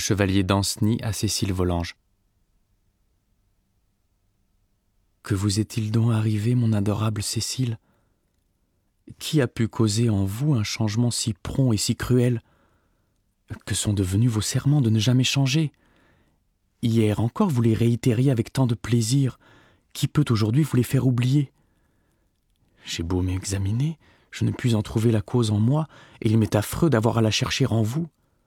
Chevalier d'Ancenis à Cécile Volanges. Que vous est-il donc arrivé, mon adorable Cécile? Qui a pu causer en vous un changement si prompt et si cruel? Que sont devenus vos serments de ne jamais changer? Hier encore vous les réitériez avec tant de plaisir. Qui peut aujourd'hui vous les faire oublier? J'ai beau m'examiner, je ne puis en trouver la cause en moi, et il m'est affreux d'avoir à la chercher en vous.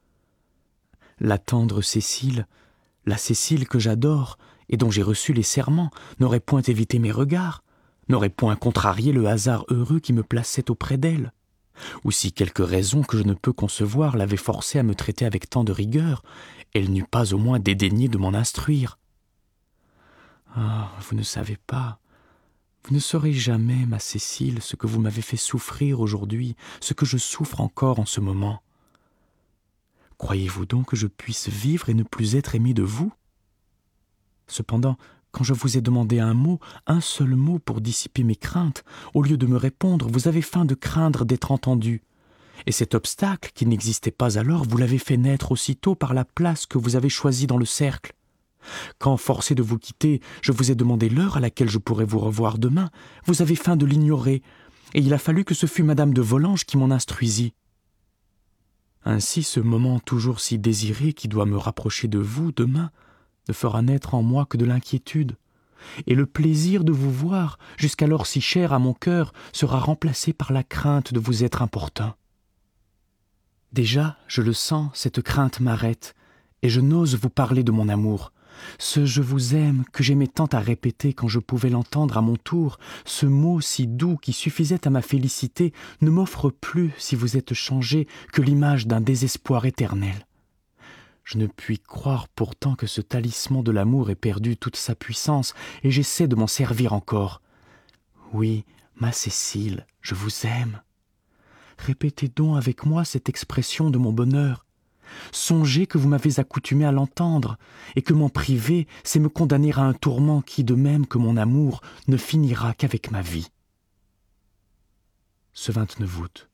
La tendre Cécile, la Cécile que j'adore et dont j'ai reçu les serments, n'aurait point évité mes regards, n'aurait point contrarié le hasard heureux qui me plaçait auprès d'elle. Ou si quelque raison que je ne peux concevoir l'avait forcée à me traiter avec tant de rigueur, elle n'eût pas au moins dédaigné de m'en instruire. Ah, vous ne savez pas, vous ne saurez jamais, ma Cécile, ce que vous m'avez fait souffrir aujourd'hui, ce que je souffre encore en ce moment. Croyez-vous donc que je puisse vivre et ne plus être aimé de vous? Cependant, quand je vous ai demandé un seul mot pour dissiper mes craintes, au lieu de me répondre, vous avez feint de craindre d'être entendu. Et cet obstacle, qui n'existait pas alors, vous l'avez fait naître aussitôt par la place que vous avez choisie dans le cercle. Quand, forcé de vous quitter, je vous ai demandé l'heure à laquelle je pourrais vous revoir demain, vous avez feint de l'ignorer, et il a fallu que ce fût Madame de Volanges qui m'en instruisit. Ainsi, ce moment toujours si désiré qui doit me rapprocher de vous demain ne fera naître en moi que de l'inquiétude, et le plaisir de vous voir, jusqu'alors si cher à mon cœur, sera remplacé par la crainte de vous être importun. Déjà, je le sens, cette crainte m'arrête, et je n'ose vous parler de mon amour. Ce « je vous aime » que j'aimais tant à répéter quand je pouvais l'entendre à mon tour, ce mot si doux qui suffisait à ma félicité, ne m'offre plus, si vous êtes changé, que l'image d'un désespoir éternel. Je ne puis croire pourtant que ce talisman de l'amour ait perdu toute sa puissance, et j'essaie de m'en servir encore. Oui, ma Cécile, je vous aime. Répétez donc avec moi cette expression de mon bonheur. Songez que vous m'avez accoutumé à l'entendre, et que m'en priver, c'est me condamner à un tourment qui, de même que mon amour, ne finira qu'avec ma vie. Ce 29 août.